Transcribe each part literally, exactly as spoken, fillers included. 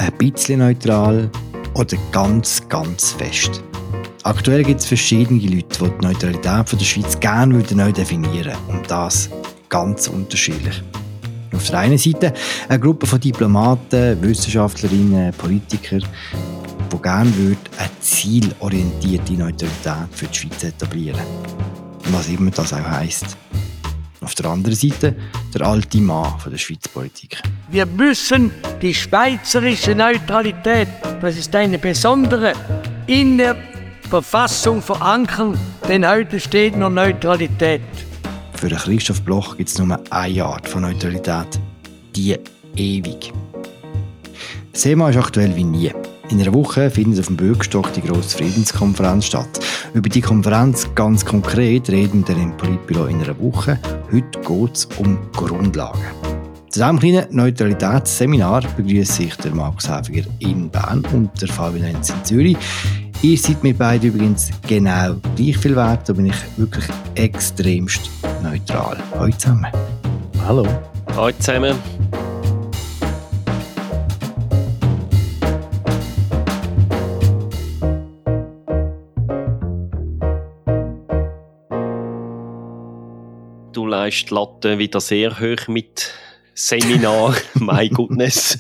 ein bisschen neutral oder ganz, ganz fest. Aktuell gibt es verschiedene Leute, die die Neutralität von der Schweiz gerne neu definieren würden. Und das ganz unterschiedlich. Auf der einen Seite eine Gruppe von Diplomaten, Wissenschaftlerinnen, Politikern, die gerne eine zielorientierte Neutralität für die Schweiz etablieren. Was immer das auch heisst. Auf der anderen Seite der alte Mann von der Schweizer Politik. Wir müssen die schweizerische Neutralität, das ist eine besondere, in der Verfassung verankern, denn heute steht nur Neutralität. Für Christoph Bloch gibt es nur eine Art von Neutralität. Die ewig. Das Thema ist aktuell wie nie. In einer Woche findet auf dem Bürgerstock die grosse Friedenskonferenz statt. Über die Konferenz ganz konkret reden wir im Politbüro in einer Woche. Heute geht es um Grundlagen. Zu diesem kleinen Neutralitätsseminar begrüßt sich der Markus Häfiger in Bern und der Fabian Enz in Zürich. Ihr seid mir beide übrigens genau gleich viel wert, da bin ich wirklich extremst neutral. Hallo zusammen. Hallo. Hallo zusammen. Du leist die Latte wieder sehr hoch mit Seminar. My goodness.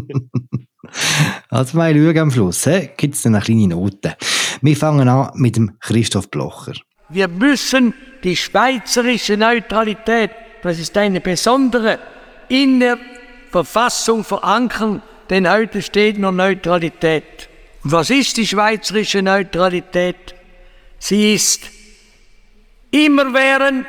Also mal schauen am Schluss, gibt es dann eine kleine Note. Wir fangen an mit dem Christoph Blocher. Wir müssen die schweizerische Neutralität, das ist eine besondere, in der Verfassung verankern, denn heute steht nur Neutralität. Und was ist die schweizerische Neutralität? Sie ist immerwährend,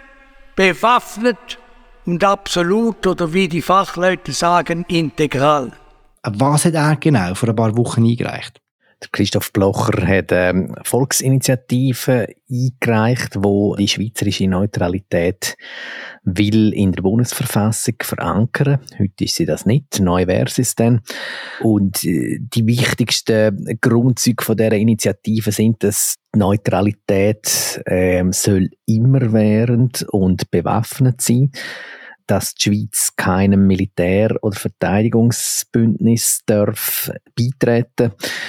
bewaffnet und absolut, oder wie die Fachleute sagen, integral. Was hat er genau vor ein paar Wochen eingereicht? Christoph Blocher hat eine Volksinitiative eingereicht, wo die schweizerische Neutralität will in der Bundesverfassung verankern. Heute ist sie das nicht, neu wäre es dann. Und die wichtigsten Grundzüge von dieser Initiative sind, dass die Neutralität ähm, soll immerwährend und bewaffnet sein, dass die Schweiz keinem Militär- oder Verteidigungsbündnis darf beitreten.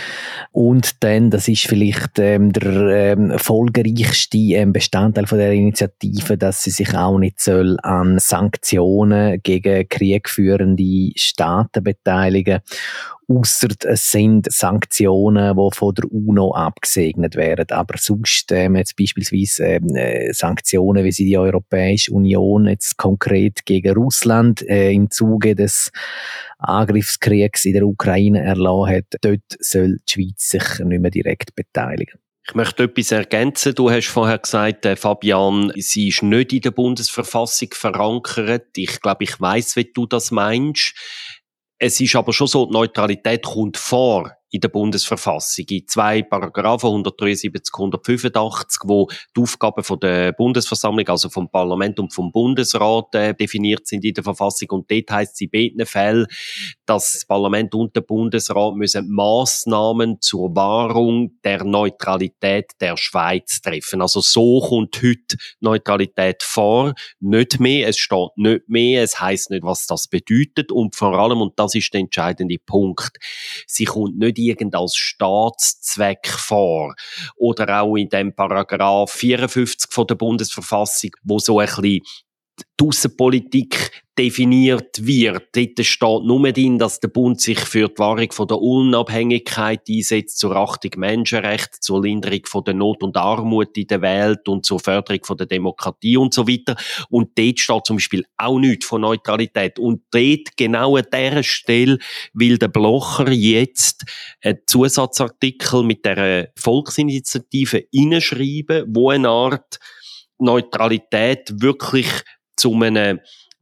Und dann, das ist vielleicht ähm, der ähm, folgereichste ähm, Bestandteil von der Initiative, dass sie sich auch nicht soll an Sanktionen gegen kriegführende Staaten beteiligen, ausser es sind Sanktionen, die von der UNO abgesegnet werden. Aber sonst ähm, jetzt beispielsweise ähm, Sanktionen, wie sie die Europäische Union jetzt konkret gegen Russland äh, im Zuge des Angriffskriegs in der Ukraine erlassen hat, dort soll die Schweiz sich nicht mehr direkt beteiligen. Ich möchte etwas ergänzen. Du hast vorher gesagt, äh, Fabian, sie ist nicht in der Bundesverfassung verankert. Ich glaube, ich weiss, wie du das meinst. Es ist aber schon so, die Neutralität kommt vor in der Bundesverfassung, in zwei Paragraphen, hundertdreiundsiebzig, hundertfünfundachtzig, wo die Aufgaben von der Bundesversammlung, also vom Parlament und vom Bundesrat äh, definiert sind in der Verfassung. Und dort heisst es in beiden Fällen, dass das Parlament und der Bundesrat müssen Massnahmen zur Wahrung der Neutralität der Schweiz treffen. Also so kommt heute Neutralität vor, nicht mehr, es steht nicht mehr, es heisst nicht, was das bedeutet und vor allem, und das ist der entscheidende Punkt, sie kommt nicht irgend als Staatszweck vor. Oder auch in dem Paragraph vierundfünfzig von der Bundesverfassung, wo so ein bisschen die Aussenpolitik definiert wird. Dort steht nur drin, dass der Bund sich für die Wahrung von der Unabhängigkeit einsetzt, zur Achtung Menschenrechte, zur Linderung von der Not und Armut in der Welt und zur Förderung von der Demokratie und so weiter. Und dort steht zum Beispiel auch nichts von Neutralität. Und dort, genau an dieser Stelle, will der Blocher jetzt einen Zusatzartikel mit dieser Volksinitiative hineinschreiben, wo eine Art Neutralität wirklich zu einem,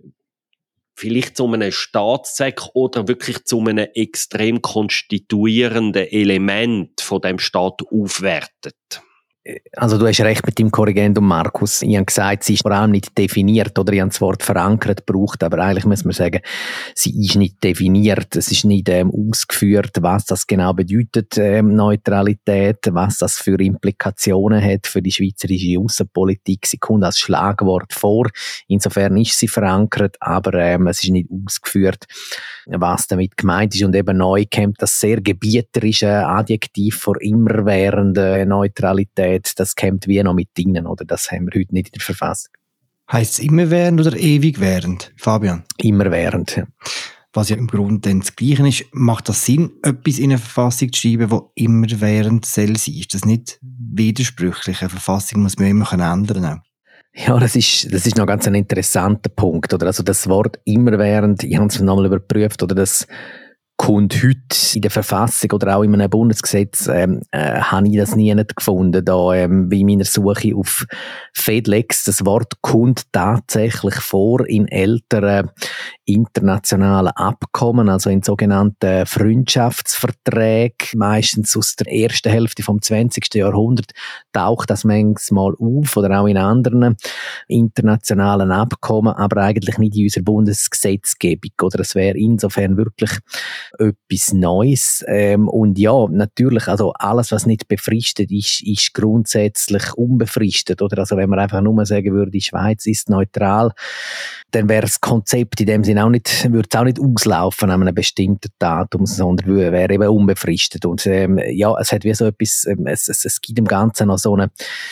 vielleicht zu einem Staatszweck oder wirklich zu einem extrem konstituierenden Element von dem Staat aufwertet. Also du hast recht mit dem Korrigendum, Markus. Ich habe gesagt, sie ist vor allem nicht definiert, oder ich habe das Wort verankert gebraucht, aber eigentlich muss man sagen, sie ist nicht definiert. Es ist nicht ähm, ausgeführt, was das genau bedeutet, ähm, Neutralität, was das für Implikationen hat für die schweizerische Aussenpolitik. Sie kommt als Schlagwort vor. Insofern ist sie verankert, aber ähm, es ist nicht ausgeführt, was damit gemeint ist. Und eben neu kommt das sehr gebieterische Adjektiv vor immerwährender Neutralität. Das kommt wie noch mit drinnen, oder? Das haben wir heute nicht in der Verfassung. Heisst es immerwährend oder ewig während, Fabian? Immerwährend, ja. Was ja im Grunde dann das Gleiche ist, macht das Sinn, etwas in eine Verfassung zu schreiben, die immerwährend soll sein? Ist das nicht widersprüchlich? Eine Verfassung muss man immer ändern können. Ja, das ist, das ist noch ganz ein interessanter Punkt, oder? Also das Wort immerwährend, ich habe es nochmal überprüft, oder das kommt heute in der Verfassung oder auch in einem Bundesgesetz, ähm, äh, habe ich das nie nicht gefunden, da ähm, bei meiner Suche auf Fedlex. Das Wort kommt tatsächlich vor in älteren internationalen Abkommen, also in sogenannten Freundschaftsverträgen, meistens aus der ersten Hälfte vom zwanzigsten Jahrhundert, taucht das manchmal auf, oder auch in anderen internationalen Abkommen, aber eigentlich nicht in unserer Bundesgesetzgebung, oder es wäre insofern wirklich etwas Neues. Ähm, und ja, natürlich, also alles, was nicht befristet ist, ist grundsätzlich unbefristet, oder? Also wenn man einfach nur sagen würde, die Schweiz ist neutral, dann wäre das Konzept in dem Sinne auch nicht, würde es auch nicht auslaufen an einem bestimmten Datum, sondern wäre eben unbefristet. Und ähm, ja, es hat wie so etwas, ähm, es, es, es gibt im Ganzen noch so einen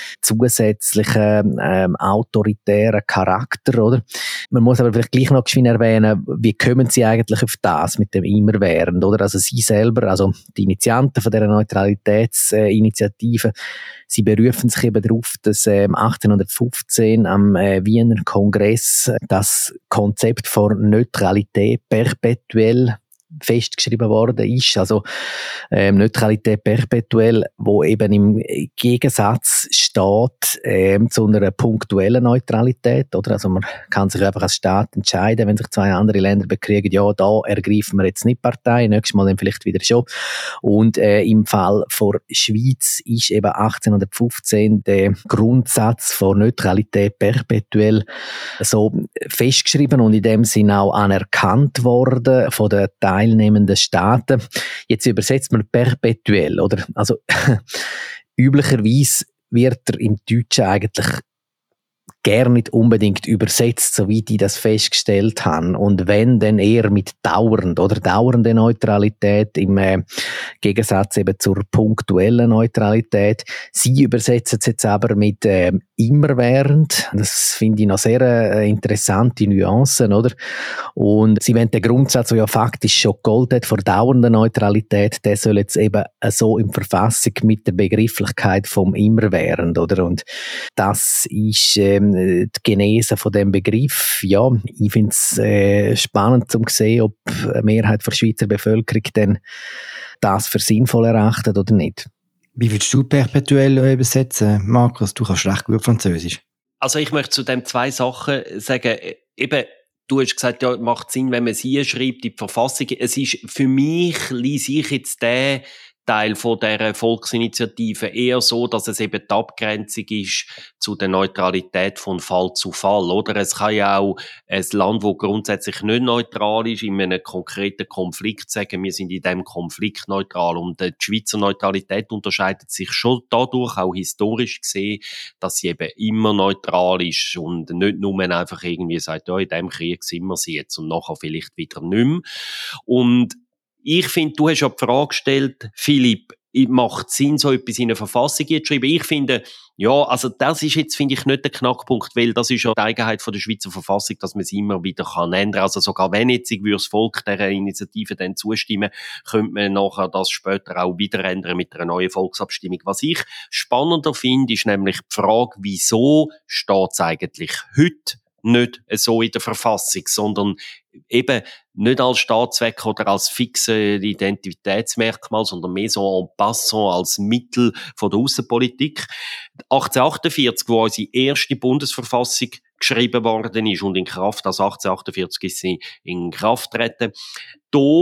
zusätzlichen ähm, autoritären Charakter, oder? Man muss aber vielleicht gleich noch geschwind erwähnen, wie kommen sie eigentlich auf das mit dem immerwährend, oder? Also sie selber, also die Initianten von dieser Neutralitätsinitiative, sie berufen sich eben darauf, dass ähm, achtzehnhundertfünfzehn am äh, Wiener Kongress das Konzept von Neutralität perpetuell festgeschrieben worden ist, also ähm, Neutralität perpetuell, wo eben im Gegensatz steht ähm, zu einer punktuellen Neutralität, oder? Also man kann sich einfach als Staat entscheiden, wenn sich zwei andere Länder bekriegen, ja, da ergreifen wir jetzt nicht Partei, nächstes Mal dann vielleicht wieder schon. Und äh, im Fall von Schweiz ist eben achtzehnhundertfünfzehn der Grundsatz von Neutralität perpetuell so festgeschrieben und in dem Sinne auch anerkannt worden von den teilnehmenden Staaten. Jetzt übersetzt man perpetuell, oder? Also üblicherweise wird er im Deutschen eigentlich gar nicht unbedingt übersetzt, so wie die das festgestellt haben. Und wenn, dann eher mit dauernd oder dauernde Neutralität im äh, Gegensatz eben zur punktuellen Neutralität. Sie übersetzen es jetzt aber mit äh, immerwährend. Das finde ich noch sehr äh, interessante Nuancen, oder? Und sie wollen den Grundsatz, der ja faktisch schon gegolten hat, vor dauernder Neutralität, der soll jetzt eben äh, so in Verfassung mit der Begrifflichkeit vom immerwährend, oder? Und das ist ähm, die Genese von dem Begriff. Ja, ich finde es äh, spannend zu sehen, ob eine Mehrheit der Schweizer Bevölkerung denn das für sinnvoll erachtet oder nicht. Wie würdest du perpetuell übersetzen, Markus? Du kannst recht gut Französisch. Also ich möchte zu dem zwei Sachen sagen. Eben, du hast gesagt, ja, macht Sinn, wenn man sie schreibt, die Verfassung. Es ist, für mich lese ich jetzt den Teil von dieser Volksinitiative eher so, dass es eben die Abgrenzung ist zu der Neutralität von Fall zu Fall, oder? Es kann ja auch ein Land, das grundsätzlich nicht neutral ist, in einem konkreten Konflikt sagen, wir sind in diesem Konflikt neutral. Und die Schweizer Neutralität unterscheidet sich schon dadurch, auch historisch gesehen, dass sie eben immer neutral ist und nicht nur einfach irgendwie sagt, ja, in diesem Krieg sind wir sie jetzt und nachher vielleicht wieder nicht mehr. Und ich finde, du hast ja die Frage gestellt, Philipp, macht Sinn, so etwas in eine Verfassung zu schreiben? Ich finde, ja, also das ist jetzt, finde ich, nicht der Knackpunkt, weil das ist ja die Eigenheit von der Schweizer Verfassung, dass man sie immer wieder kann ändern. Also sogar wenn jetzt ich das Volk dieser Initiative dann zustimmen, könnte man nachher das später auch wieder ändern mit einer neuen Volksabstimmung. Was ich spannender finde, ist nämlich die Frage, wieso steht es eigentlich heute nicht so in der Verfassung, sondern eben nicht als Staatszweck oder als fixe Identitätsmerkmal, sondern mehr so en passant als Mittel von der Aussenpolitik. achtzehnhundertachtundvierzig, wo unsere erste Bundesverfassung geschrieben worden ist und in Kraft, also achtzehnhundertachtundvierzig ist sie in Kraft treten, da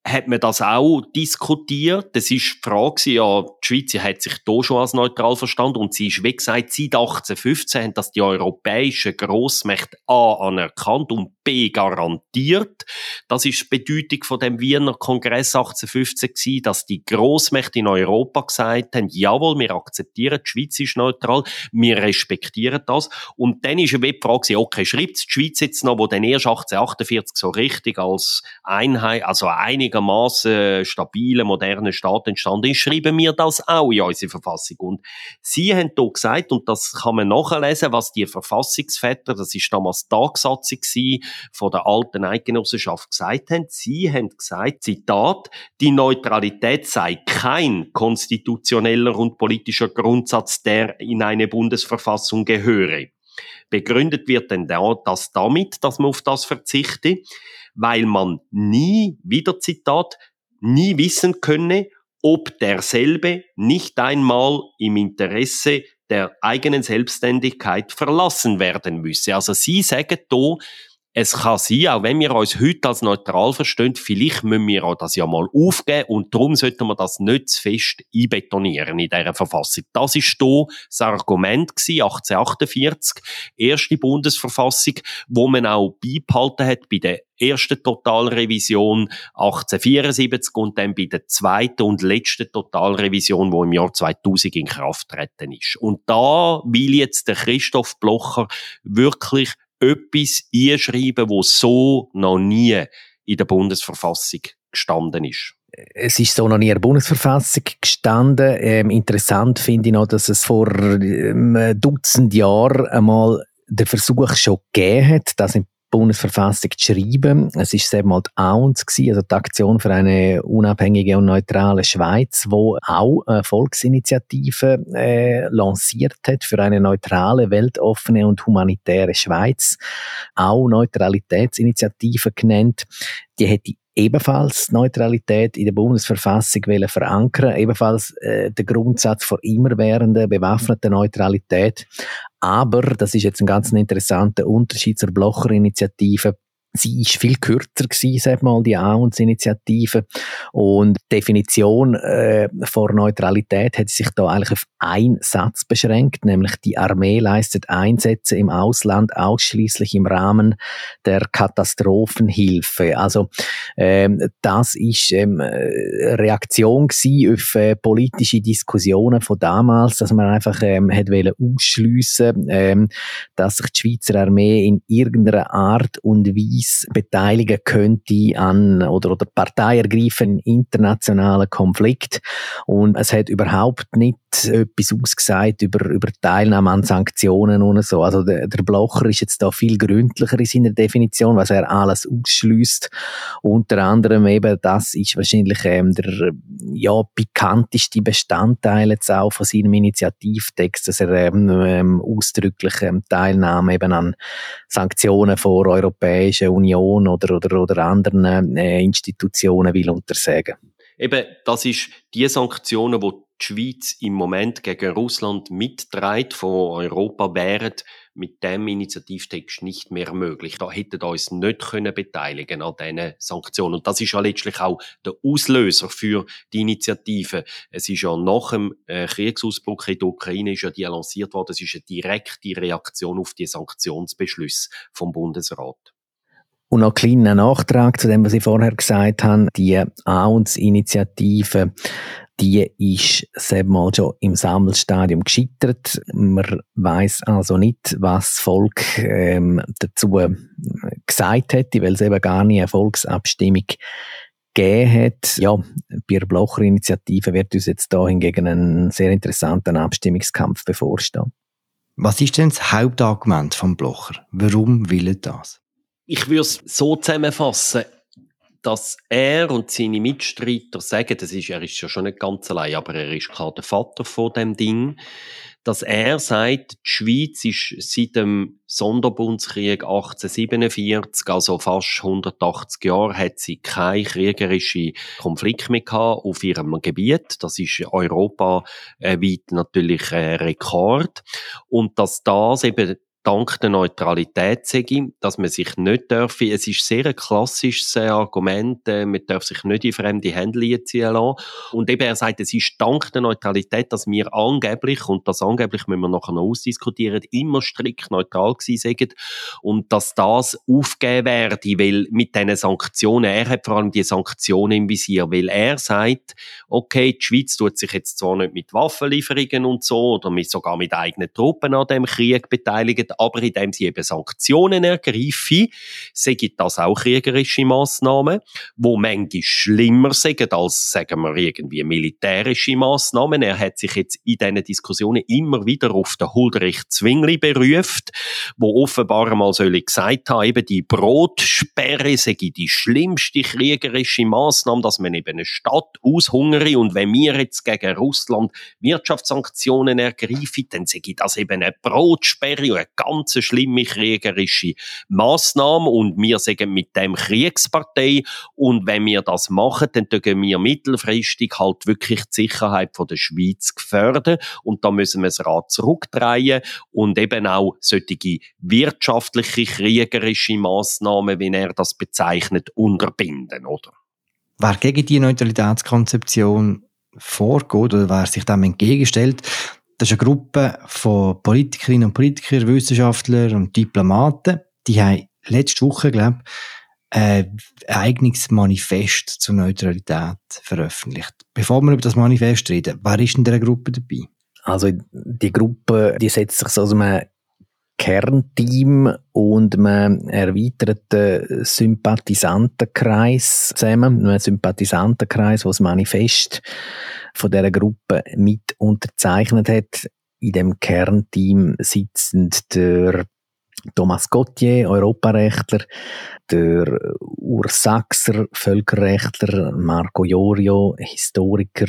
hat man das auch diskutiert. Das ist die Frage, ja, die Schweiz hat sich da schon als neutral verstanden und sie ist, wie gesagt, seit achtzehnhundertfünfzehn haben das die europäischen Grossmächte A anerkannt und B garantiert. Das ist die Bedeutung von dem Wiener Kongress achtzehnhundertfünfzehn gewesen, dass die Grossmächte in Europa gesagt haben, jawohl, wir akzeptieren, die Schweiz ist neutral, wir respektieren das. Und dann ist eine Frage, okay, schreibt die Schweiz jetzt noch, wo dann erst achtzehnhundertachtundvierzig so richtig als Einheit, also einigermaßen stabile, moderne Staat entstanden ist, schreiben wir das auch in unsere Verfassung. Und sie haben hier gesagt, und das kann man nachlesen, was die Verfassungsväter, das ist damals die Tagsatzung von der alten Eidgenossenschaft, gesagt haben. Sie haben gesagt, Zitat, die Neutralität sei kein konstitutioneller und politischer Grundsatz, der in eine Bundesverfassung gehöre. Begründet wird denn das damit, dass man auf das verzichte, weil man nie, wieder Zitat, nie wissen könne, ob derselbe nicht einmal im Interesse der eigenen Selbstständigkeit verlassen werden müsse. Also Sie sagen hier, es kann sein, auch wenn wir uns heute als neutral verstehen, vielleicht müssen wir auch das ja mal aufgeben und darum sollten wir das nicht zu fest einbetonieren in dieser Verfassung. Das war hier das Argument gewesen, achtzehnhundertachtundvierzig, erste Bundesverfassung, wo man auch beibehalten hat bei der ersten Totalrevision achtzehnhundertvierundsiebzig und dann bei der zweiten und letzten Totalrevision, die im Jahr zweitausend in Kraft getreten ist. Und da will jetzt der Christoph Blocher wirklich etwas einschreiben, wo so noch nie in der Bundesverfassung gestanden ist. Es ist so noch nie in der Bundesverfassung gestanden. Ähm, interessant finde ich noch, dass es vor einem Dutzend Jahren einmal den Versuch schon gegeben hat, das in Bundesverfassung zu schreiben. Es ist eben mal die A U N S gewesen, also die Aktion für eine unabhängige und neutrale Schweiz, wo auch eine Volksinitiative äh, lanciert hat für eine neutrale, weltoffene und humanitäre Schweiz. Auch Neutralitätsinitiative genannt. Die hätte ebenfalls Neutralität in der Bundesverfassung wollen verankern, ebenfalls äh, der Grundsatz von immerwährender bewaffneter Neutralität. Aber, das ist jetzt ein ganz interessanter Unterschied zur Blocher-Initiative, sie ist viel kürzer gewesen, sag mal, die A U N S-Initiative. Und die Definition äh, vor Neutralität hat sich da eigentlich auf einen Satz beschränkt, nämlich die Armee leistet Einsätze im Ausland ausschließlich im Rahmen der Katastrophenhilfe. Also ähm, das ist ähm, Reaktion gewesen auf äh, politische Diskussionen von damals, dass man einfach ähm, hat wollen ausschliessen, ähm, dass sich die Schweizer Armee in irgendeiner Art und Weise beteiligen könnte an oder, oder Partei ergreifen in internationalen Konflikt. Und es hat überhaupt nicht etwas ausgesagt über, über Teilnahme an Sanktionen und so. Also der, der Blocher ist jetzt da viel gründlicher in seiner Definition, was er alles ausschliesst. Unter anderem eben, das ist wahrscheinlich ähm, der ja, pikanteste Bestandteil jetzt auch von seinem Initiativtext, dass er ähm, ähm, ausdrücklich ähm, Teilnahme eben an Sanktionen von der Europäischen Union oder, oder, oder anderen äh, Institutionen will untersagen. Eben, das ist die Sanktionen, die die Schweiz im Moment gegen Russland mitträgt von Europa, wären mit dem Initiativtext nicht mehr möglich. Da hätten wir uns nicht können beteiligen an diesen Sanktionen. Und das ist ja letztlich auch der Auslöser für die Initiative. Es ist ja nach dem äh, Kriegsausbruch in der Ukraine ist ja die lanciert worden. Es ist eine direkte Reaktion auf die Sanktionsbeschlüsse vom Bundesrat. Und noch ein kleiner Nachtrag zu dem, was ich vorher gesagt habe. Die A U N S-Initiative, die ist sag mal schon im Sammelstadium gescheitert. Man weiss also nicht, was das Volk ähm, dazu gesagt hätte, weil es eben gar nie eine Volksabstimmung gegeben hat. Ja, bei der Blocher-Initiative wird uns jetzt da hingegen ein sehr interessanter Abstimmungskampf bevorstehen. Was ist denn das Hauptargument vom Blocher? Warum will er das? Ich würde es so zusammenfassen, dass er und seine Mitstreiter sagen, das ist, er ist ja schon nicht ganz allein, aber er ist klar der Vater von dem Ding, dass er sagt, die Schweiz ist seit dem Sonderbundskrieg achtzehnhundertsiebenundvierzig, also fast hundertachtzig Jahre, hat sie keine kriegerischen Konflikte mehr gehabt auf ihrem Gebiet. Das ist europaweit natürlich ein Rekord. Und dass das eben dank der Neutralität sei, dass man sich nicht dürfe, es ist sehr ein klassisches Argument, äh, man darf sich nicht in fremde Hände ziehen lassen. Und eben er sagt, es ist dank der Neutralität, dass wir angeblich, und das angeblich müssen wir nachher noch ausdiskutieren, immer strikt neutral gewesen sind und dass das aufgegeben werde, weil mit diesen Sanktionen, er hat vor allem die Sanktionen im Visier, weil er sagt, okay, die Schweiz tut sich jetzt zwar nicht mit Waffenlieferungen und so, oder mit, sogar mit eigenen Truppen an dem Krieg beteiligen, aber indem sie eben Sanktionen ergreifen, sagen das auch kriegerische Massnahmen, wo manchmal schlimmer sind als, sagen wir, irgendwie militärische Massnahmen. Er hat sich jetzt in diesen Diskussionen immer wieder auf den Huldrych Zwingli berufen, wo offenbar einmal soll ich gesagt haben, eben die Brotsperre sei die schlimmste kriegerische Massnahme, dass man eben eine Stadt aushungere, und wenn wir jetzt gegen Russland Wirtschaftssanktionen ergreifen, dann sei das eben eine Brotsperre und eine ganz schlimme kriegerische Massnahme, und wir sagen mit dem Kriegspartei, und wenn wir das machen, dann tun wir mittelfristig halt wirklich die Sicherheit von der Schweiz gefährden, und da müssen wir das Rad zurückdrehen und eben auch solche wirtschaftliche, kriegerische Massnahmen, wie er das bezeichnet, unterbinden, oder? Wer gegen die Neutralitätskonzeption vorgeht oder wer sich dem entgegenstellt, das ist eine Gruppe von Politikerinnen und Politikern, Wissenschaftlern und Diplomaten. Die haben letzte Woche, glaube ich, ein eigenes Manifest zur Neutralität veröffentlicht. Bevor wir über das Manifest reden, wer ist in dieser Gruppe dabei? Also die Gruppe, die setzt sich so aus einem Kernteam und einem erweiterten Sympathisantenkreis zusammen. Ein Sympathisantenkreis, der das Manifest von dieser Gruppe mit unterzeichnet hat. In dem Kernteam sitzen der Thomas Gauthier, Europarechtler, der Urs Sachser, Völkerrechtler, Marco Iorio, Historiker,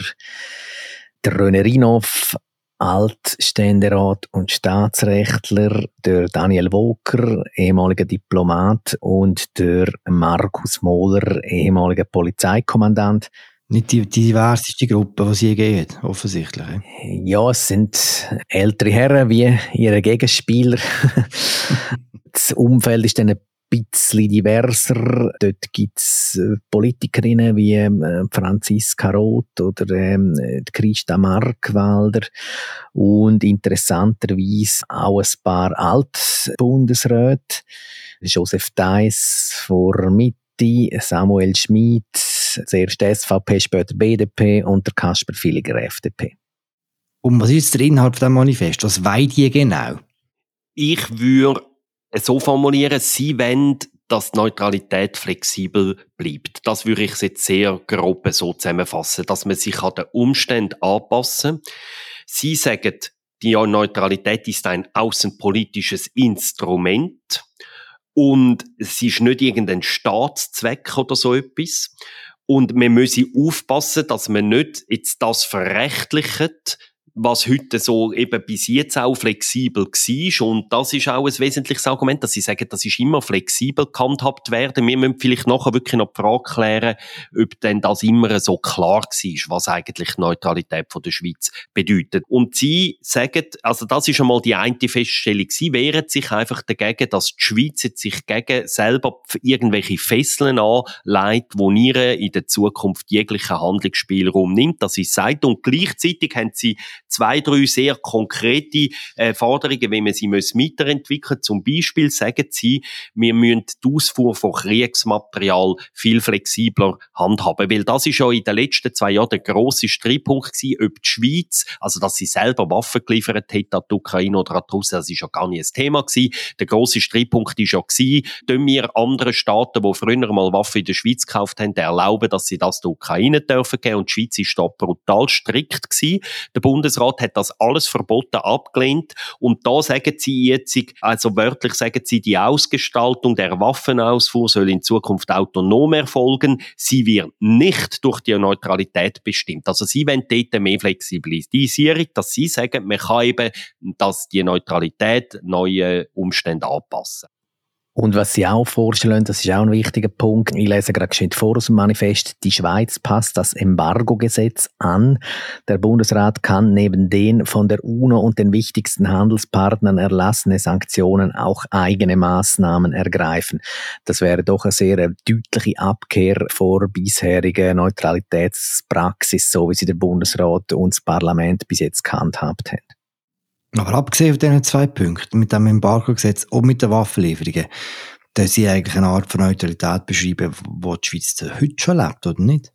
der René Rinov, Altständerat und Staatsrechtler, der Daniel Woker, ehemaliger Diplomat, und der Markus Mohler, ehemaliger Polizeikommandant. Nicht die, die diverseste Gruppe, die sie je gegeben hat, offensichtlich. Ja, es sind ältere Herren wie ihre Gegenspieler. Das Umfeld ist dann ein bisschen diverser. Dort gibt's Politikerinnen wie ähm, Franziska Roth oder ähm, Christa Markwalder und interessanterweise auch ein paar Altbundesräte. Joseph Deiss vor Mitte, Samuel Schmid, zuerst S V P, später B D P, und der Kasper Villiger, F D P. Und was ist der Inhalt von diesem Manifest? Was wollen die genau? Ich würde so formulieren, sie wollen, dass die Neutralität flexibel bleibt. Das würde ich jetzt sehr grob so zusammenfassen, dass man sich an den Umständen anpassen. Sie sagen, die Neutralität ist ein außenpolitisches Instrument und es ist nicht irgendein Staatszweck oder so etwas. Und man müsse aufpassen, dass man nicht jetzt das verrechtlicht, was heute so eben bis jetzt auch flexibel war. Und das ist auch ein wesentliches Argument, dass sie sagen, das ist immer flexibel gehandhabt werden. Wir müssen vielleicht nachher wirklich noch die Frage klären, ob denn das immer so klar war, was eigentlich Neutralität von der Schweiz bedeutet. Und sie sagen, also das ist einmal die eine Feststellung, sie wehren sich einfach dagegen, dass die Schweiz jetzt sich gegen selber irgendwelche Fesseln anlegt, wo ihr in der Zukunft jeglichen Handlungsspielraum nimmt. Das ist sagt. Und gleichzeitig haben sie zwei, drei sehr konkrete äh, Forderungen, wie man sie weiterentwickeln müssen. Zum Beispiel sagen sie, wir müssen die Ausfuhr von Kriegsmaterial viel flexibler handhaben. Weil das ist ja in den letzten zwei Jahren der grosse Streitpunkt gewesen, ob die Schweiz, also dass sie selber Waffen geliefert hat an die Ukraine oder an die Russen, das ist ja gar nicht ein Thema gewesen. Der grosse Streitpunkt ist ja gewesen, tun wir anderen Staaten, die früher mal Waffen in der Schweiz gekauft haben, erlauben, dass sie das der Ukraine dürfen geben. Und die Schweiz ist da brutal strikt gewesen. Der Bundesrat hat das alles verboten, abgelehnt. Und da sagen sie jetzt, also wörtlich sagen sie, die Ausgestaltung der Waffenausfuhr soll in Zukunft autonom erfolgen. Sie wird nicht durch die Neutralität bestimmt. Also sie wollen dort mehr Flexibilisierung, dass sie sagen, man kann eben dass die Neutralität neue Umstände anpassen. Und was sie auch vorstellen, das ist auch ein wichtiger Punkt. Ich lese gerade geschwind vor aus dem Manifest. Die Schweiz passt das Embargo-Gesetz an. Der Bundesrat kann neben den von der UNO und den wichtigsten Handelspartnern erlassene Sanktionen auch eigene Maßnahmen ergreifen. Das wäre doch eine sehr deutliche Abkehr vor bisheriger Neutralitätspraxis, so wie sie der Bundesrat und das Parlament bis jetzt gehandhabt haben. Aber abgesehen von diesen zwei Punkten, mit dem Embargo-Gesetz und mit den Waffenlieferungen, da sie eigentlich eine Art von Neutralität beschreiben, die die Schweiz heute schon lebt, oder nicht?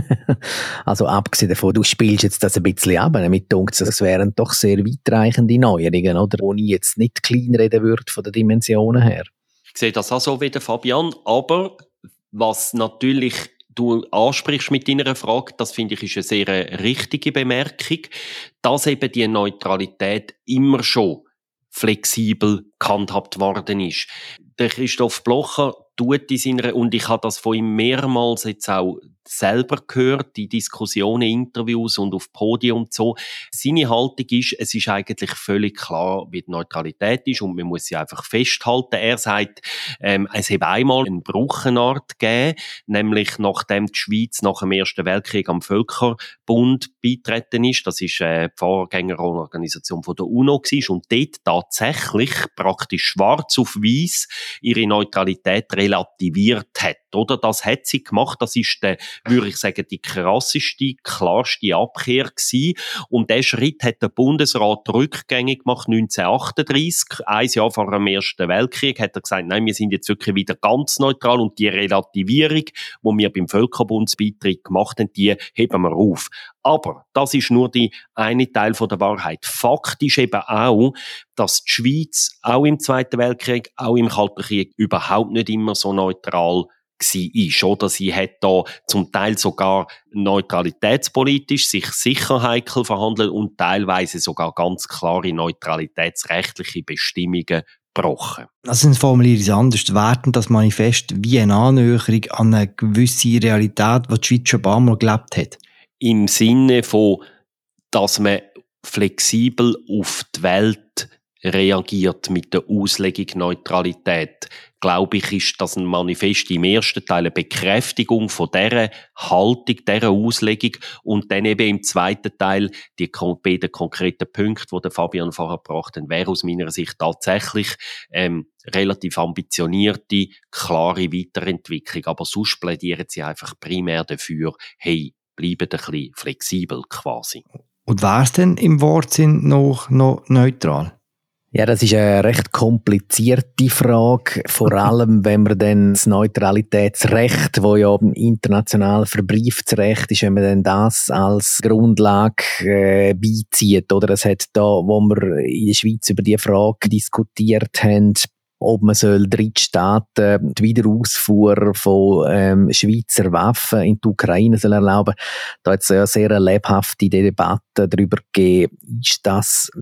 Also abgesehen davon, du spielst jetzt das ein bisschen ab, damit denkt es wären doch sehr weitreichende Neuerungen, oder? Wo ich jetzt nicht kleinreden würde von den Dimensionen her. Ich sehe das auch so wie der Fabian, aber was natürlich du ansprichst mit deiner Frage, das finde ich ist eine sehr richtige Bemerkung, dass eben die Neutralität immer schon flexibel gehandhabt worden ist. Der Christoph Blocher tut in seiner, und ich habe das von ihm mehrmals jetzt auch selber gehört, die Diskussionen, Interviews und auf Podium und so. Seine Haltung ist, es ist eigentlich völlig klar, wie die Neutralität ist und man muss sie einfach festhalten. Er sagt, ähm, es habe einmal eine Bruchenart gegeben, nämlich nachdem die Schweiz nach dem Ersten Weltkrieg am Völkerbund beitreten ist, das ist äh, die Vorgängerorganisation von der UNO gewesen, und dort tatsächlich praktisch schwarz auf weiß ihre Neutralität relativiert hat. Oder? Das hat sie gemacht. Das ist der, würde ich sagen, die krasseste, klarste Abkehr gewesen. Und diesen Schritt hat der Bundesrat rückgängig gemacht, neunzehnhundertachtunddreissig. Ein Jahr vor dem Ersten Weltkrieg hat er gesagt, nein, wir sind jetzt wirklich wieder ganz neutral und die Relativierung, die wir beim Völkerbundsbeitritt gemacht haben, die heben wir auf. Aber das ist nur die eine Teil von der Wahrheit. Fakt ist eben auch, dass die Schweiz auch im Zweiten Weltkrieg, auch im Kalten Krieg überhaupt nicht immer so neutral war, oder? Sie hat da zum Teil sogar neutralitätspolitisch sich sicher heikel verhandelt und teilweise sogar ganz klare neutralitätsrechtliche Bestimmungen gebrochen. Also sind formuliere ich anders, werten das Manifest wie eine Annäherung an eine gewisse Realität, die die Schweiz schon ein paar Mal gelebt hat? Im Sinne von, dass man flexibel auf die Welt reagiert mit der Auslegung Neutralität, glaube ich, ist das ein Manifest im ersten Teil eine Bekräftigung von dieser Haltung, dieser Auslegung und dann eben im zweiten Teil die beiden konkreten Punkte, die der Fabian vorher gebracht hat, wäre aus meiner Sicht tatsächlich ähm, relativ ambitionierte, klare Weiterentwicklung, aber sonst plädieren sie einfach primär dafür, hey, bleiben ein bisschen flexibel quasi. Und wäre es denn im Wortsinn noch, noch neutral? Ja, das ist eine recht komplizierte Frage, vor allem wenn man dann das Neutralitätsrecht, das ja international verbrieftes Recht ist, wenn man dann das als Grundlage äh, beizieht. Oder es hat da, wo wir in der Schweiz über die Frage diskutiert haben, ob man soll Drittstaaten die Wiederausfuhr von ähm, Schweizer Waffen in die Ukraine soll erlauben. Da hat es ja sehr eine lebhafte Debatte darüber gegeben, ist das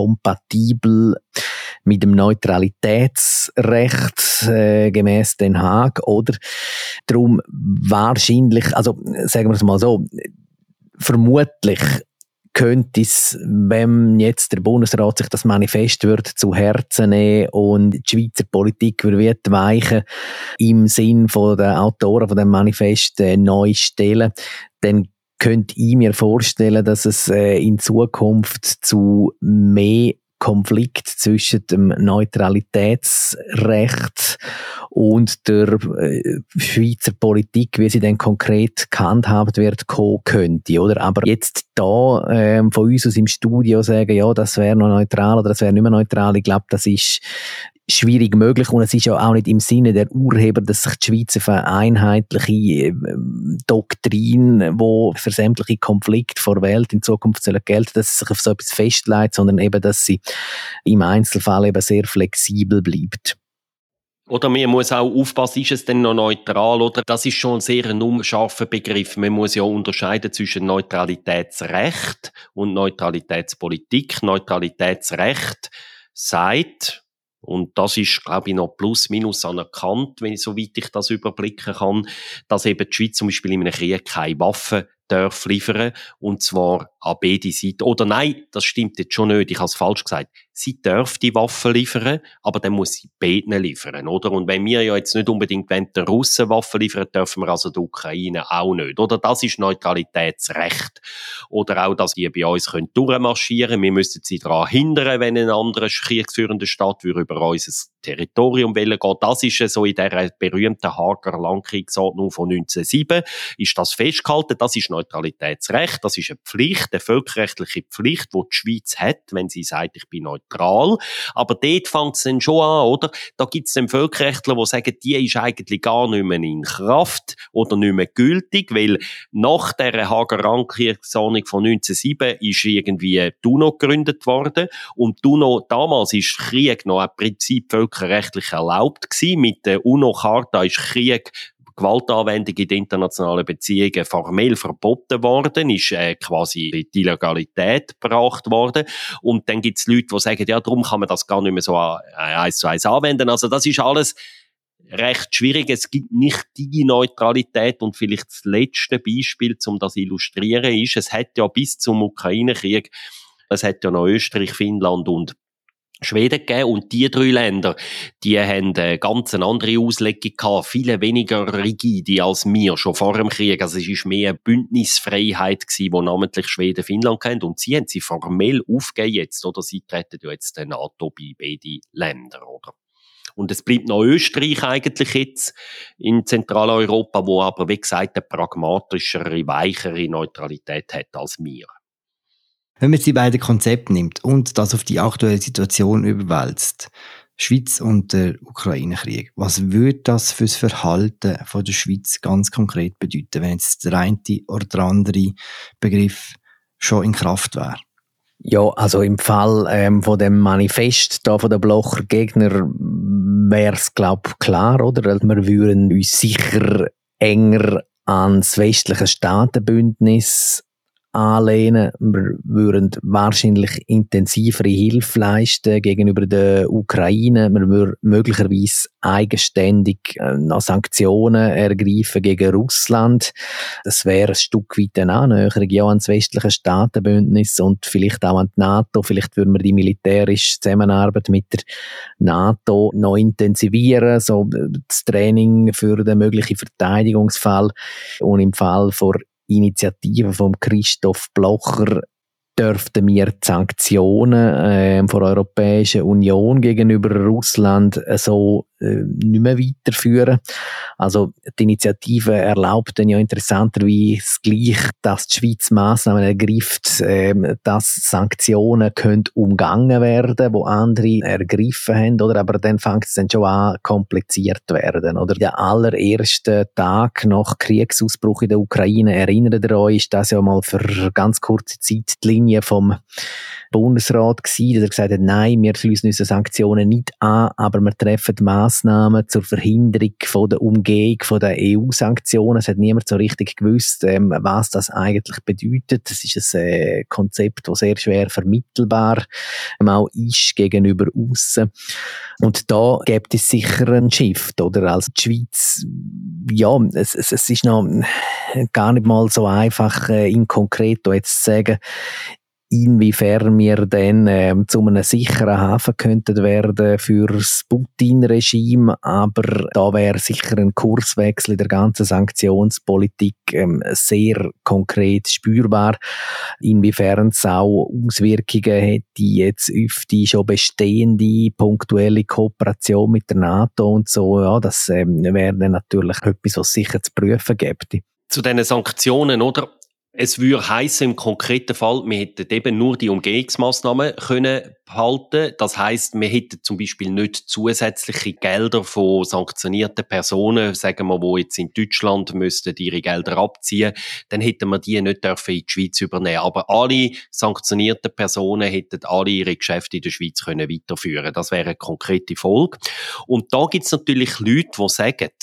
kompatibel mit dem Neutralitätsrecht äh, gemäss Den Haag, oder? Darum wahrscheinlich, also sagen wir es mal so, vermutlich könnte es, wenn jetzt der Bundesrat sich das Manifest wird zu Herzen nehmen und die Schweizer Politik wird weichen im Sinn von den Autoren von dem Manifest äh, neu stellen, dann könnte ich mir vorstellen, dass es äh, in Zukunft zu mehr Konflikt zwischen dem Neutralitätsrecht und der äh, Schweizer Politik, wie sie dann konkret gehandhabt wird, kommen könnte, oder? Aber jetzt da ähm, von uns aus im Studio sagen, ja, das wäre noch neutral oder das wäre nicht mehr neutral, ich glaube, das ist schwierig möglich und es ist ja auch nicht im Sinne der Urheber, dass sich die Schweiz auf eine einheitliche äh, Doktrin, wo für sämtliche Konflikte vor der Welt in Zukunft sollen gelten, dass sie sich auf so etwas festlegt, sondern eben, dass sie im Einzelfall eben sehr flexibel bleibt. Oder man muss auch aufpassen, ist es denn noch neutral, oder? Das ist schon ein sehr ein unscharfer Begriff. Man muss ja unterscheiden zwischen Neutralitätsrecht und Neutralitätspolitik. Neutralitätsrecht sagt, und das ist, glaube ich, noch plus minus anerkannt, wenn ich, soweit ich das überblicken kann, dass eben die Schweiz zum Beispiel in einem Krieg keine Waffen darf liefern, und zwar an beide Seiten. Oder nein, das stimmt jetzt schon nicht, ich habe es falsch gesagt. sie darf die Waffen liefern, aber dann muss sie beiden liefern, oder? Und wenn wir ja jetzt nicht unbedingt den Russen Waffen liefern, dürfen wir also der Ukraine auch nicht, oder? Das ist Neutralitätsrecht. Oder auch, dass die bei uns können durchmarschieren können. Wir müssen sie daran hindern, wenn ein anderer kriegsführender Staat über unser Territorium gehen. Das ist so in dieser berühmten Haager Landkriegsordnung von neunzehnhundertsieben ist das festgehalten. Das ist Neutralitätsrecht. Das ist eine Pflicht, eine völkerrechtliche Pflicht, die die Schweiz hat, wenn sie sagt, ich bin neutral. Aber dort fängt es dann schon an, oder? Da gibt es dann Völkerrechtler, die sagen, die ist eigentlich gar nicht mehr in Kraft oder nicht mehr gültig, weil nach dieser Haager Landkriegsordnung von neunzehnhundertsieben ist irgendwie die UNO gegründet worden. Und die UNO, damals ist Krieg noch im Prinzip völkerrechtlich erlaubt gewesen. Mit der UNO-Charta ist Krieg, Gewaltanwendung in den internationalen Beziehungen formell verboten worden, ist äh, quasi in die Illegalität gebracht worden. Und dann gibt es Leute, die sagen, ja, darum kann man das gar nicht mehr so eins zu eins anwenden. Also das ist alles recht schwierig. Es gibt nicht die Neutralität. Und vielleicht das letzte Beispiel, um das zu illustrieren, ist, es hat ja bis zum Ukraine-Krieg, es hat ja noch Österreich, Finnland und Schweden gegeben, und die drei Länder, die haben eine ganz andere Auslegung gehabt, viel weniger rigide als wir, schon vor dem Krieg. Also es war mehr eine Bündnisfreiheit gewesen, die namentlich Schweden, Finnland kennt, und sie haben sie formell aufgegeben jetzt, oder? Sie treten ja jetzt der NATO bei beiden Ländern, oder? Und es bleibt noch Österreich eigentlich jetzt in Zentraleuropa, wo aber, wie gesagt, eine pragmatischere, weichere Neutralität hat als wir. Wenn man die beiden Konzepte nimmt und das auf die aktuelle Situation überwälzt, Schweiz und der Ukraine-Krieg, was würde das für das Verhalten von der Schweiz ganz konkret bedeuten, wenn jetzt der eine oder der andere Begriff schon in Kraft wäre? Ja, also im Fall ähm, von dem Manifest da von den Blocher Gegner wäre es, glaube ich, klar, oder? Wir würden uns sicher enger ans westliche Staatenbündnis anlehnen. Wir würden wahrscheinlich intensivere Hilfe leisten gegenüber der Ukraine. Wir würden möglicherweise eigenständig noch Sanktionen ergreifen gegen Russland. Das wäre ein Stück weit eine Annäherung ja ans westliche Staatenbündnis und vielleicht auch an die NATO. Vielleicht würden wir die militärische Zusammenarbeit mit der NATO noch intensivieren, so das Training für den möglichen Verteidigungsfall. Und im Fall von Initiative von Christoph Blocher dürften wir die Sanktionen äh, von der Europäischen Union gegenüber Russland äh, so äh, nicht mehr weiterführen. Also die Initiative erlaubt dann ja interessanterweise gleich, dass die Schweiz Massnahmen ergreift, äh, dass Sanktionen können umgangen werden, wo andere ergriffen haben, oder? Aber dann fängt es dann schon an, kompliziert zu werden, oder? Der allererste Tag nach Kriegsausbruch in der Ukraine, erinnert ihr euch, ist das ja mal für ganz kurze Zeit die Linie vom Bundesrat gewesen, der gesagt hat, nein, wir schliessen unsere Sanktionen nicht an, aber wir treffen Massnahmen zur Verhinderung von der Umgehung von der E U-Sanktionen. Es hat niemand so richtig gewusst, ähm, was das eigentlich bedeutet. Das ist ein äh, Konzept, das sehr schwer vermittelbar ähm, auch ist gegenüber aussen. Und da gibt es sicher einen Shift, oder? Also die Schweiz, ja, es, es, es ist noch gar nicht mal so einfach, äh, in konkreto jetzt zu sagen, inwiefern wir dann ähm, zu einem sicheren Hafen könnten werden für das Putin-Regime, aber da wäre sicher ein Kurswechsel in der ganzen Sanktionspolitik ähm, sehr konkret spürbar. Inwiefern es auch Auswirkungen hätte jetzt auf die schon bestehende punktuelle Kooperation mit der NATO und so, ja, das ähm, wäre dann natürlich etwas, was sicher zu prüfen gäbe. Zu diesen Sanktionen, oder? Es würde heissen, im konkreten Fall, wir hätten eben nur die Umgehungsmaßnahmen können behalten. Das heisst, wir hätten zum Beispiel nicht zusätzliche Gelder von sanktionierten Personen, sagen wir, die jetzt in Deutschland müssten ihre Gelder abziehen, dann hätten wir die nicht dürfen in die Schweiz übernehmen. Aber alle sanktionierten Personen hätten alle ihre Geschäfte in der Schweiz können weiterführen. Das wäre eine konkrete Folge. Und da gibt es natürlich Leute, die sagen,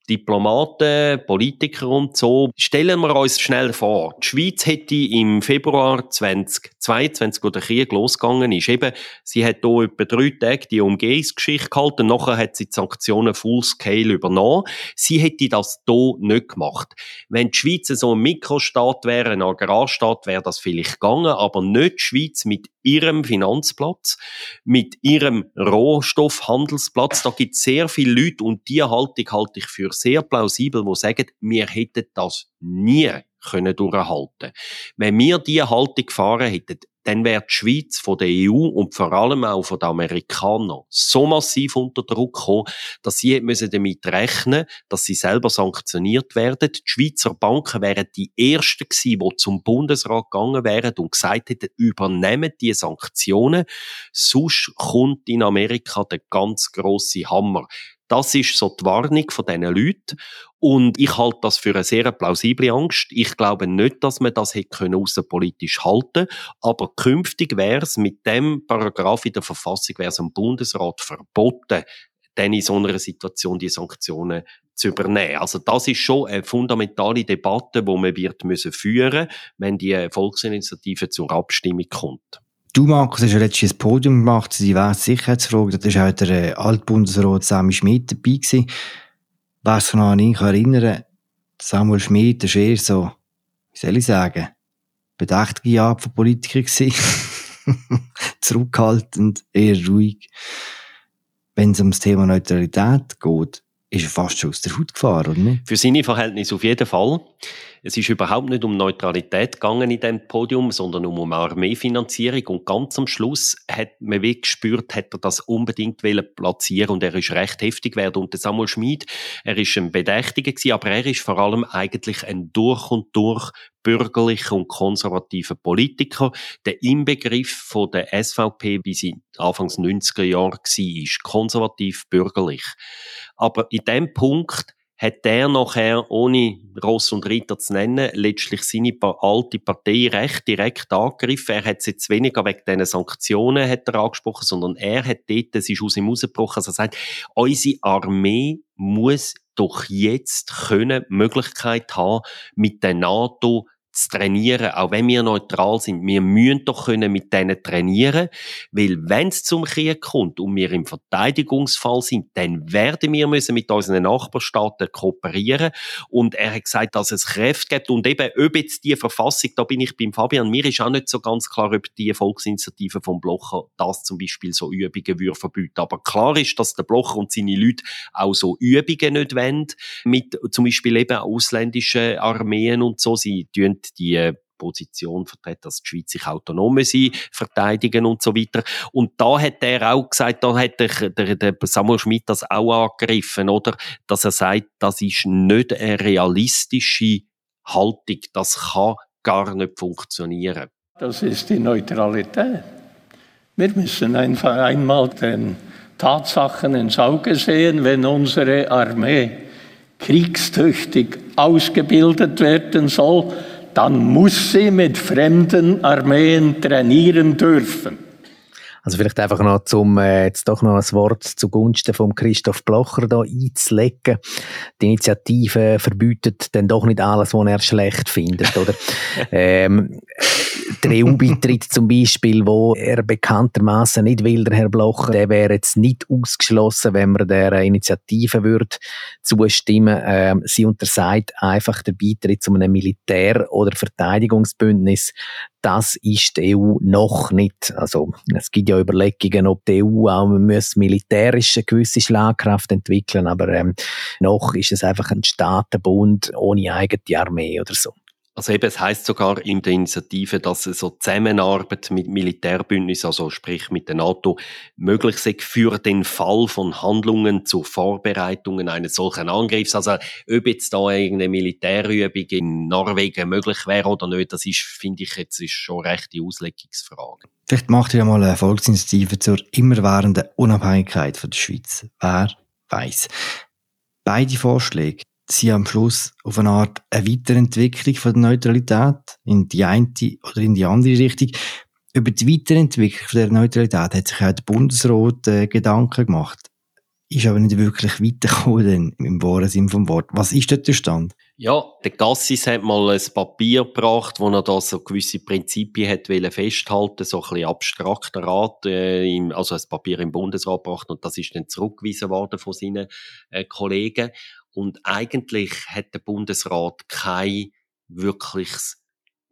Diplomaten, Politiker und so. Stellen wir uns schnell vor, die Schweiz hätte im Februar zweitausendzweiundzwanzig, wo der Krieg losgegangen ist, eben, sie hat hier etwa drei Tage die Umgehungsgeschichte gehalten, nachher hat sie die Sanktionen full scale übernommen. Sie hätte das hier nicht gemacht. Wenn die Schweiz so ein Mikrostaat wäre, ein Agrarstaat, wäre das vielleicht gegangen, aber nicht die Schweiz mit ihrem Finanzplatz, mit ihrem Rohstoffhandelsplatz. Da gibt es sehr viele Leute und die Haltung halte ich für sehr plausibel, die sagen, wir hätten das nie können durchhalten. Wenn wir diese Haltung gefahren hätten, dann wäre die Schweiz von der E U und vor allem auch von den Amerikanern so massiv unter Druck gekommen, dass sie müssen damit rechnen, dass sie selber sanktioniert werden. Die Schweizer Banken wären die ersten gewesen, die zum Bundesrat gegangen wären und gesagt hätten, übernehmen die Sanktionen, sonst kommt in Amerika der ganz grosse Hammer. Das ist so die Warnung von diesen Leuten. Und ich halte das für eine sehr plausible Angst. Ich glaube nicht, dass man das hätte können aussenpolitisch halten. Aber künftig wäre es mit dem Paragraph in der Verfassung, wäre es dem Bundesrat verboten, dann in so einer Situation die Sanktionen zu übernehmen. Also das ist schon eine fundamentale Debatte, die man wird müssen führen, wenn die Volksinitiative zur Abstimmung kommt. Du, Markus, hast ja letztes Podium gemacht zu der Sicherheitsfrage. Da war auch der äh, Altbundesrat Samuel Schmid dabei gewesen. Wer sich noch an ihn erinnern kann, Samuel Schmid war eher so, wie soll ich sagen, bedächtige Art von Politiker gewesen. Zurückhaltend, eher ruhig. Wenn es um das Thema Neutralität geht, ist er fast schon aus der Haut gefahren, oder nicht? Für seine Verhältnisse auf jeden Fall. Es ist überhaupt nicht um Neutralität gegangen in diesem Podium, sondern um, um Armeefinanzierung. Und ganz am Schluss hat man wie gespürt, hat er das unbedingt platzieren und er ist recht heftig geworden. Und der Samuel Schmid, er ist ein Bedächtiger gewesen, aber er ist vor allem eigentlich ein durch und durch bürgerlicher und konservativer Politiker. Der Inbegriff von der S V P, wie sie Anfangs neunziger Jahre war, ist konservativ-bürgerlich. Aber in dem Punkt hat er nachher, ohne Ross und Ritter zu nennen, letztlich seine alte Partei recht direkt angegriffen. Er hat es jetzt weniger wegen diesen Sanktionen hat er angesprochen, sondern er hat dort, es ist aus ihm rausgebrochen, also er sagt, unsere Armee muss doch jetzt können, die Möglichkeit haben, mit der NATO zu trainieren, auch wenn wir neutral sind. Wir müssen doch können mit denen trainieren, weil wenn es zum Krieg kommt und wir im Verteidigungsfall sind, dann werden wir müssen mit unseren Nachbarstaaten kooperieren. Und er hat gesagt, dass es Kräfte gibt und eben, ob jetzt die Verfassung, da bin ich beim Fabian, mir ist auch nicht so ganz klar, ob die Volksinitiative vom Blocher das zum Beispiel so Übungen würde verbieten. Aber klar ist, dass der Blocher und seine Leute auch so Übungen nicht wollen, mit zum Beispiel eben ausländischen Armeen und so. Sie tun die Position vertreten, dass die Schweiz sich autonom sein, verteidigen und so weiter. Und da hat er auch gesagt, da hat der, der, der Samuel Schmid das auch angegriffen, oder? Dass er sagt, das ist nicht eine realistische Haltung, das kann gar nicht funktionieren. Das ist die Neutralität. Wir müssen einfach einmal den Tatsachen ins Auge sehen, wenn unsere Armee kriegstüchtig ausgebildet werden soll, dann muss sie mit fremden Armeen trainieren dürfen. Also vielleicht einfach noch, um äh, jetzt doch noch ein Wort zugunsten von Christoph Blocher da einzulegen. Die Initiative verbietet dann doch nicht alles, was er schlecht findet, oder? ähm, der E U-Beitritt zum Beispiel, wo er bekanntermaßen nicht will, der Herr Blocher, der wäre jetzt nicht ausgeschlossen, wenn man der Initiative würde zustimmen. Ähm, sie untersagt einfach den Beitritt zu einem Militär- oder Verteidigungsbündnis. Das ist die E U noch nicht. Also, es gibt ja Überlegungen, ob die E U auch militärisch eine gewisse Schlagkraft entwickeln, aber ähm, noch ist es einfach ein Staatenbund ohne eigene Armee oder so. Also eben, es heisst sogar in der Initiative, dass so Zusammenarbeit mit Militärbündnissen, also sprich mit der NATO, möglich sei für den Fall von Handlungen zur Vorbereitung eines solchen Angriffs. Also ob jetzt da irgendeine Militärübung in Norwegen möglich wäre oder nicht, das ist, finde ich, jetzt ist schon eine rechte Auslegungsfrage. Vielleicht macht ihr ja mal eine Volksinitiative zur immerwährenden Unabhängigkeit von der Schweiz. Wer weiss. Beide Vorschläge sind am Schluss auf eine Art eine Weiterentwicklung von der Neutralität in die eine oder in die andere Richtung. Über die Weiterentwicklung von der Neutralität hat sich auch der Bundesrat äh, Gedanken gemacht. ist aber nicht wirklich weitergekommen im wahren Sinn vom Wort. Was ist dort der Stand? Ja, der Gassis hat mal ein Papier gebracht, wo er da so gewisse Prinzipien hat wollen festhalten, so ein bisschen abstrakter Rat, äh, im, also ein Papier im Bundesrat gebracht, und das ist dann zurückgewiesen worden von seinen äh, Kollegen. Und eigentlich hat der Bundesrat kein wirkliches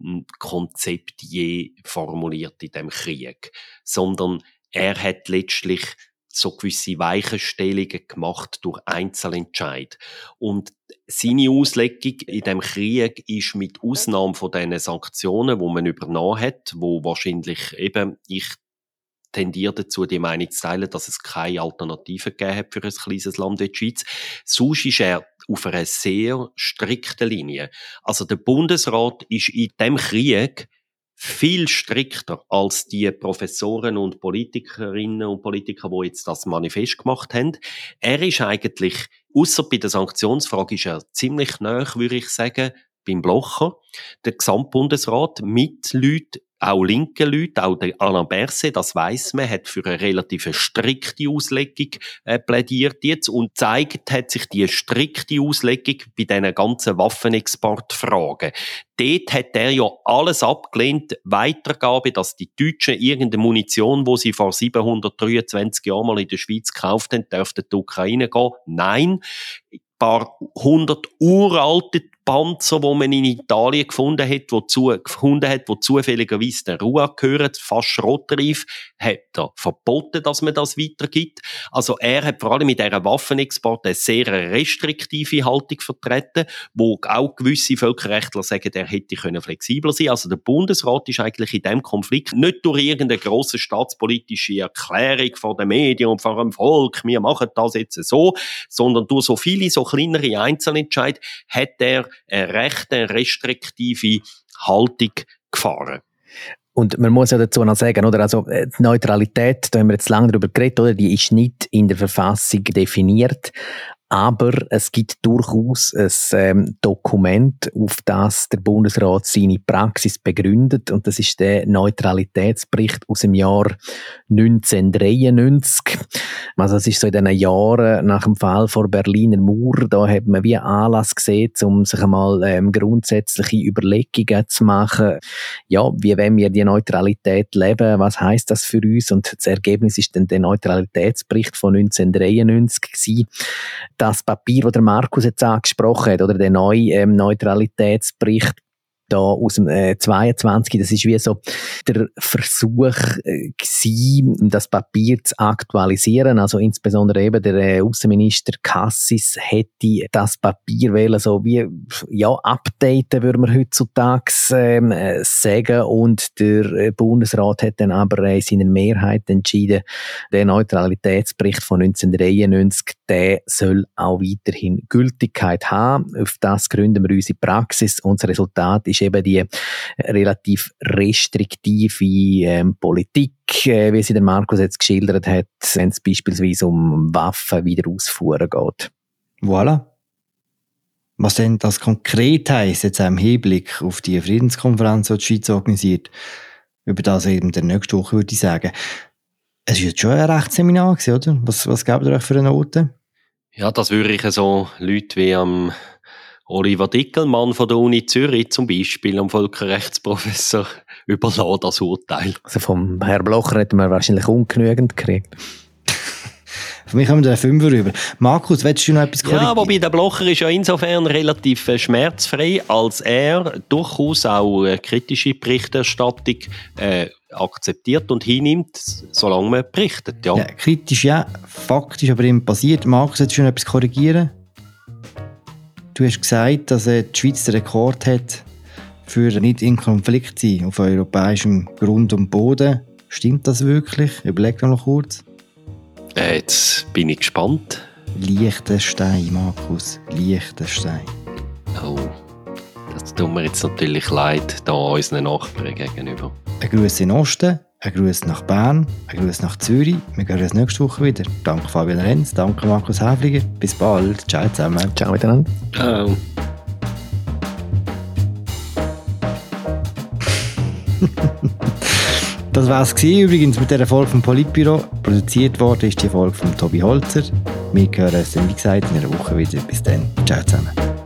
Konzept je formuliert in dem Krieg, sondern er hat letztlich so gewisse Weichenstellungen gemacht durch Einzelentscheid. Und seine Auslegung in dem Krieg ist mit Ausnahme von diesen Sanktionen, die man übernommen hat, wo wahrscheinlich eben, ich tendiere dazu, die Meinung zu teilen, dass es keine Alternative gegeben hat für ein kleines Land wie die Schweiz. Sonst ist er auf einer sehr strikten Linie. Also der Bundesrat ist in dem Krieg viel strikter als die Professoren und Politikerinnen und Politiker, die jetzt das Manifest gemacht haben. Er ist eigentlich, ausser bei der Sanktionsfrage, ist er ziemlich nahe, würde ich sagen, beim Blocher. Der Gesamtbundesrat mit Leuten, auch linke Leute, auch der Alain Berset, das weiss man, hat für eine relativ strikte Auslegung äh, plädiert jetzt und zeigt, hat sich die strikte Auslegung bei diesen ganzen Waffenexportfragen. Dort hat er ja alles abgelehnt, Weitergabe, dass die Deutschen irgendeine Munition, die sie vor siebenhundertdreiundzwanzig Jahren mal in der Schweiz gekauft haben, dürften in die Ukraine gehen. Nein. Ein paar hundert uralte Panzer, die man in Italien gefunden hat, die zu, gefunden hat, die zufälligerweise der Ruhr gehören, fast schrottreif, hat er verboten, dass man das weitergibt. Also er hat vor allem mit dieser Waffenexport eine sehr restriktive Haltung vertreten, wo auch gewisse Völkerrechtler sagen, er hätte können flexibler sein. Also der Bundesrat ist eigentlich in diesem Konflikt nicht durch irgendeine grosse staatspolitische Erklärung von den Medien und von dem Volk, wir machen das jetzt so, sondern durch so viele, so kleinere Einzelentscheid hat er eine recht restriktive Haltung gefahren. Und man muss ja dazu noch sagen, oder? Also, die Neutralität, da haben wir jetzt lange darüber geredet, oder? Die ist nicht in der Verfassung definiert. Aber es gibt durchaus ein ähm, Dokument, auf das der Bundesrat seine Praxis begründet. Und das ist der Neutralitätsbericht aus dem Jahr neunzehnhundertdreiundneunzig. Also das ist so in den Jahren nach dem Fall vor Berliner Mauer. Da hat man wie Anlass gesehen, um sich einmal ähm, grundsätzliche Überlegungen zu machen. Ja, wie wollen wir die Neutralität leben? Was heisst das für uns? Und das Ergebnis ist dann der Neutralitätsbericht von neunzehnhundertdreiundneunzig gewesen. Das Papier, das der Markus jetzt angesprochen hat, oder der neue ähm, Neutralitätsbericht da aus dem äh, zweiundzwanzig, das ist wie so der Versuch äh, gewesen, das Papier zu aktualisieren. Also insbesondere eben der äh, Außenminister Cassis hätte das Papier wählen, so wie ja updaten, würde man heutzutage ähm, äh, sagen. Und der äh, Bundesrat hat dann aber äh, in seiner Mehrheit entschieden, der Neutralitätsbericht von neunzehnhundertdreiundneunzig, der soll auch weiterhin Gültigkeit haben. Auf das gründen wir unsere Praxis. Unser Resultat ist eben die relativ restriktive ähm, Politik, äh, wie sie der Markus jetzt geschildert hat, wenn es beispielsweise um Waffen wieder ausfuhren geht. Voilà. Was denn das konkret heisst, jetzt auch im Hinblick auf die Friedenskonferenz, die die Schweiz organisiert, über das eben der nächste Woche, würde ich sagen. Es war jetzt schon ein Rechtsseminar gewesen, oder? Was, was gebt ihr euch für eine Note? Ja, das würde ich so Leute wie am Oliver Dickelmann von der Uni Zürich zum Beispiel, am Völkerrechtsprofessor, überlassen das Urteil. Also vom Herrn Blocher hätten wir wahrscheinlich ungenügend gekriegt. Für mich haben wir den Fünfer rüber. Markus, willst du noch etwas korrigieren? Ja, wobei der Blocher ist ja insofern relativ äh, schmerzfrei, als er durchaus auch äh, kritische Berichterstattung äh, akzeptiert und hinnimmt, solange man berichtet. Ja. Ja, kritisch ja, faktisch aber immer passiert. Markus, willst du noch etwas korrigieren? Du hast gesagt, dass äh, die Schweiz den Rekord hat für nicht in Konflikt sein auf europäischem Grund und Boden. Stimmt das wirklich? Überleg doch noch kurz. Äh, jetzt bin ich gespannt. Liechtenstein, Markus. Liechtenstein. Oh, das tut mir jetzt natürlich leid, da unseren Nachbarn gegenüber. Ein Gruß in den Osten, ein Gruß nach Bern, ein Gruß nach Zürich. Wir hören uns nächste Woche wieder. Danke Fabian Renz, danke Markus Häfliger. Bis bald. Ciao zusammen. Ciao miteinander. Ciao. Das war es übrigens mit dieser Folge vom Politbüro. Produziert worden ist die Folge von Tobi Holzer. Wir hören uns dann, wie gesagt, in einer Woche wieder. Bis dann. Ciao zusammen.